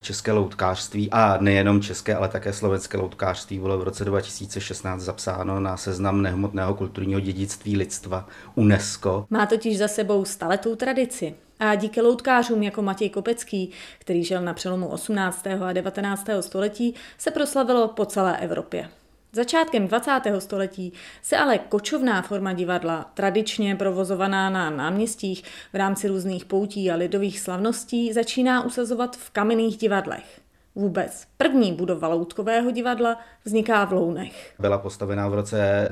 České loutkářství a nejenom české, ale také slovenské loutkářství bylo v roce 2016 zapsáno na seznam nehmotného kulturního dědictví lidstva UNESCO. Má totiž za sebou staletou tradici. A díky loutkářům jako Matěj Kopecký, který žil na přelomu 18. a 19. století, se proslavilo po celé Evropě. Začátkem 20. století se ale kočovná forma divadla, tradičně provozovaná na náměstích v rámci různých poutí a lidových slavností, začíná usazovat v kamenných divadlech. Vůbec první budova loutkového divadla vzniká v Lounech. Byla postavená v roce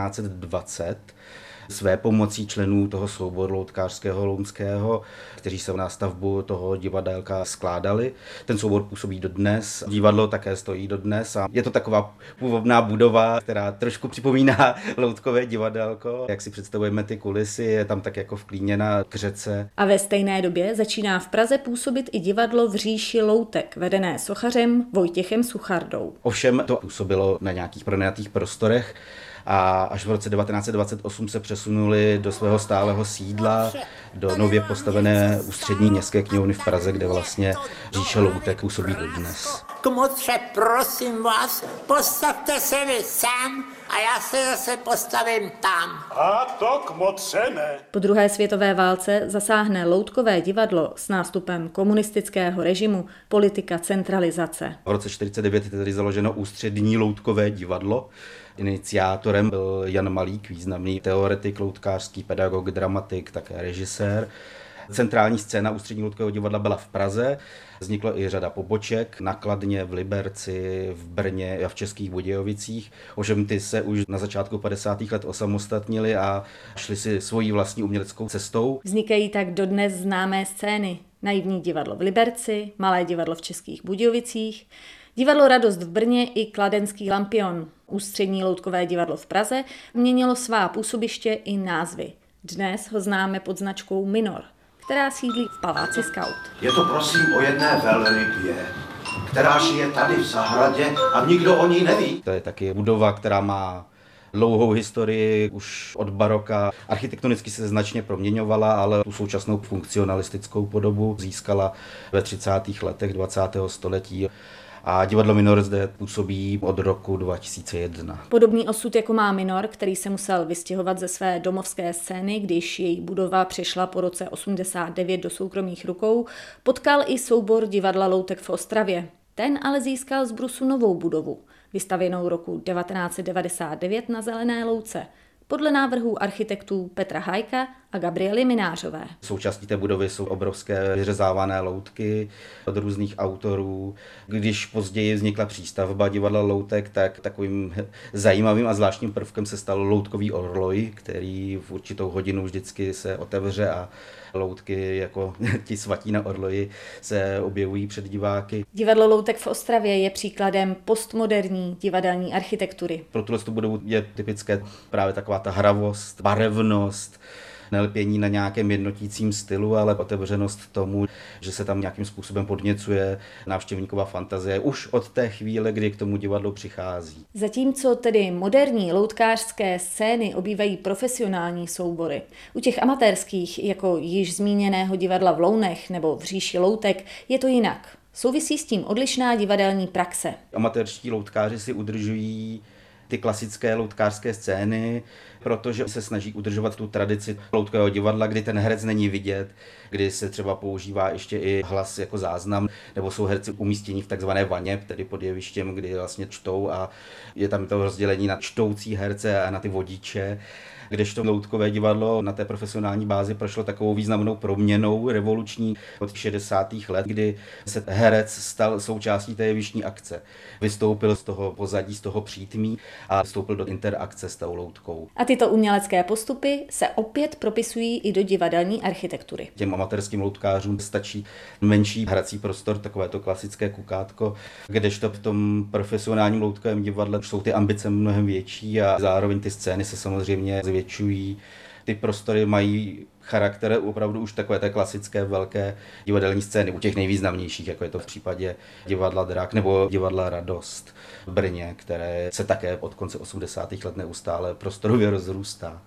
1920 své pomocí členů toho souboru loutkářského lounského, kteří se na stavbu toho divadelka skládali. Ten soubor působí dodnes, divadlo také stojí dodnes a je to taková původná budova, která trošku připomíná loutkové divadelko. Jak si představujeme ty kulisy, je tam tak jako vklíněna k řece. A ve stejné době začíná v Praze působit i divadlo v říši loutek, vedené sochařem Vojtěchem Suchardou. Ovšem to působilo na nějakých pronajatých prostorech, a až v roce 1928 se přesunuli do svého stálého sídla, do nově postavené ústřední městské knihovny v Praze, kde vlastně říše loutek působí dodnes. Kmotře, prosím vás, postavte se vy sám a já se zase postavím tam. A to kmotře ne. Po druhé světové válce zasáhne loutkové divadlo s nástupem komunistického režimu politika centralizace. V roce 1949 je tedy založeno ústřední loutkové divadlo. Iniciátorem byl Jan Malík, významný teoretik, loutkářský pedagog, dramatik, také režisér. Centrální scéna ústředního loutkového divadla byla v Praze. Vzniklo i řada poboček na Kladně, v Liberci, v Brně a v Českých Budějovicích. Ovšem ty se už na začátku 50. let osamostatnili a šli si svojí vlastní uměleckou cestou. Vznikají tak dodnes známé scény. Naivní divadlo v Liberci, Malé divadlo v Českých Budějovicích, divadlo Radost v Brně i Kladenský Lampion. Ústřední loutkové divadlo v Praze měnilo svá působiště i názvy. Dnes ho známe pod značkou Minor, která sídlí v paláci Scout. Je to prosím o jedné velrybě, která žije tady v zahradě a nikdo o ní neví. To je taky budova, která má dlouhou historii, už od baroka. Architektonicky se značně proměňovala, ale tu současnou funkcionalistickou podobu získala ve 30. letech 20. století. A divadlo Minor zde působí od roku 2001. Podobný osud jako má Minor, který se musel vystěhovat ze své domovské scény, když její budova přešla po roce 89 do soukromých rukou, potkal i soubor divadla Loutek v Ostravě. Ten ale získal z brusu novou budovu, vystavěnou roku 1999 na Zelené louce, podle návrhů architektů Petra Hajka a Gabriely Minářové. Součástí té budovy jsou obrovské vyřezávané loutky od různých autorů. Když později vznikla přístavba divadla Loutek, tak takovým zajímavým a zvláštním prvkem se stal loutkový orloj, který v určitou hodinu vždycky se otevře a loutky jako ti svatí na orloji se objevují před diváky. Divadlo Loutek v Ostravě je příkladem postmoderní divadelní architektury. Pro tuhle budovu je typické právě taková ta hravost, barevnost, nelpění na nějakém jednotícím stylu, ale otevřenost tomu, že se tam nějakým způsobem podněcuje návštěvníková fantazie už od té chvíle, kdy k tomu divadlu přichází. Zatímco tedy moderní loutkářské scény obývají profesionální soubory, u těch amatérských, jako již zmíněného divadla v Lounech nebo v říši loutek, je to jinak. Souvisí s tím odlišná divadelní praxe. Amatérští loutkáři si udržují ty klasické loutkářské scény, protože se snaží udržovat tu tradici loutkového divadla, kdy ten herec není vidět, kdy se třeba používá ještě i hlas jako záznam, nebo jsou herci umístění v takzvané vaně, tedy pod jevištěm, kdy vlastně čtou a je tam to rozdělení na čtoucí herce a na ty vodiče. Kdežto loutkové divadlo na té profesionální bázi prošlo takovou významnou proměnou revoluční od 60. let, kdy se herec stal součástí té jevištní akce. Vystoupil z toho pozadí, z toho přítmí a vstoupil do interakce s tou loutkou. A tyto umělecké postupy se opět propisují i do divadelní architektury. Těm amatérským loutkářům stačí menší hrací prostor, takové to klasické kukátko, kdežto v tom profesionálním loutkovém divadle jsou ty ambice mnohem větší a zároveň ty scény se samozřejmě zvětšují. Ty prostory mají charakter opravdu už takové té klasické velké divadelní scény, u těch nejvýznamnějších, jako je to v případě divadla Drak nebo divadla Radost v Brně, které se také od konce 80. let neustále prostorově rozrůstá.